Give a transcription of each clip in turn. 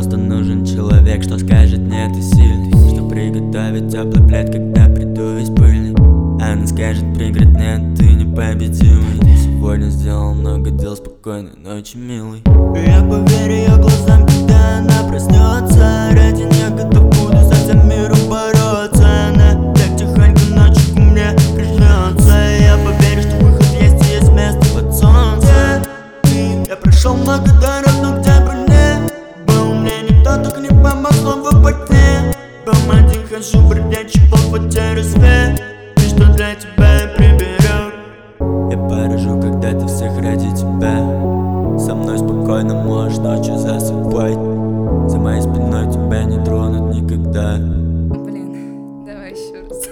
просто нужен человек, что скажет нет и сильный, что приготовит теплый плед, когда приду весь пыльный. Она скажет пригород нет, ты непобедимый. Сегодня сделал много дел, спокойной ночи, милый. Я поверю ее глазам, когда она проснется. Ради нее готов буду со всем миром бороться. Она так тихонько ночью ко мне прижмется. Я поверю, что выход есть и есть место под солнцем. Я прошел много дорог, но где бы не был, мне никто так не помог, снова потерь. Дом один хожу, бродячий по потерю свет. И что для тебя я приберу. Я поражу, когда ты всех ради тебя. Со мной спокойно можешь ночью засыпать. За моей спиной тебя не тронут никогда. Блин, давай еще раз.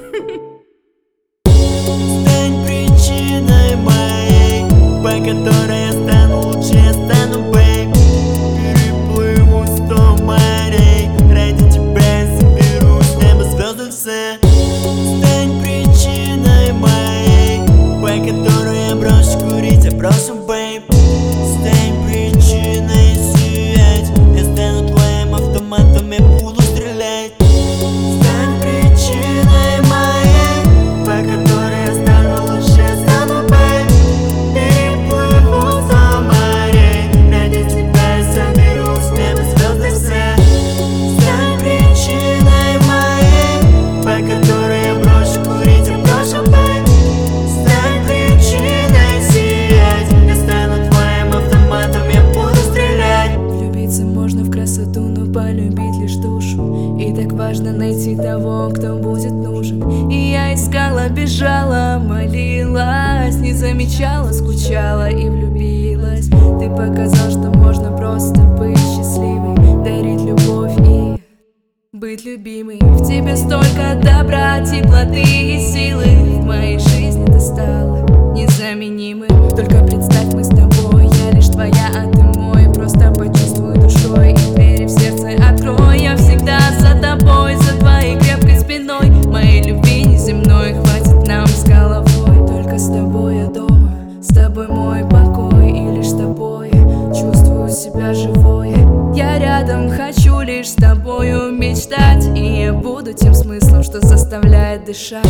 Стань причиной моей, по которой я стану лучше, я стану, бейб. Переплыву 100 морей, ради тебя я соберу с неба звезды все. Стань причиной моей, по которой я брошу курить, я брошу, бейб. Стань причиной сиять, я стану твоим автоматом, я буду стрелять. Стань причиной моей, по которой я стану лучше, я стану, бейб. Переплыву 100 морей, ради тебя я соберу с неба звезды все. Стань причиной моей, по которой я брошу курить, я брошу, бейб. Стань причиной сиять, я стану твоим автоматом, я буду стрелять. Влюбиться можно в красоту, но полюбить лишь душу. И так важно найти того, кто будет нужен. И я искала, бежала, молилась, не замечала, скучала и влюбилась. Ты показал, что можно просто быть счастливой, дарить любовь и быть любимой. В тебе столько добра, теплоты и силы. В моей жизни ты стала незаменимой. Только представь, мы с тобой, я лишь твоя, а ты мой. Просто почувствуй душой и двери в сердце открой. Я всегда за тобой, за твоей крепкой спиной. Моей любви неземной хватит нам с головой. Только с тобой я дома, с тобой мой покой. И лишь с тобой чувствую себя живой. Я рядом, хочу лишь с тобою мечтать. И я буду тем смыслом, что заставляет дышать.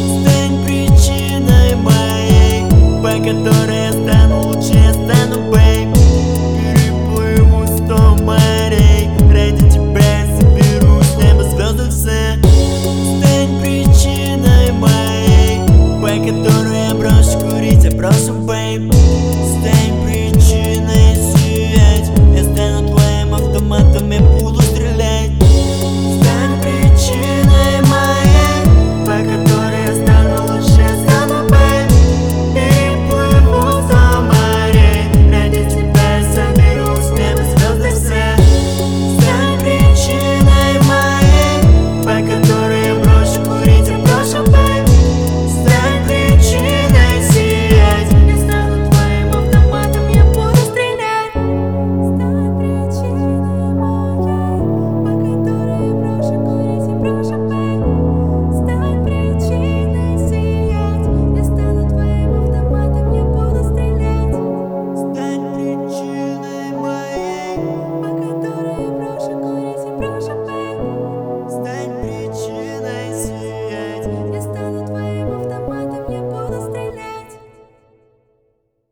Стань причиной моей, по которой я стану лучше, я стану, бейб.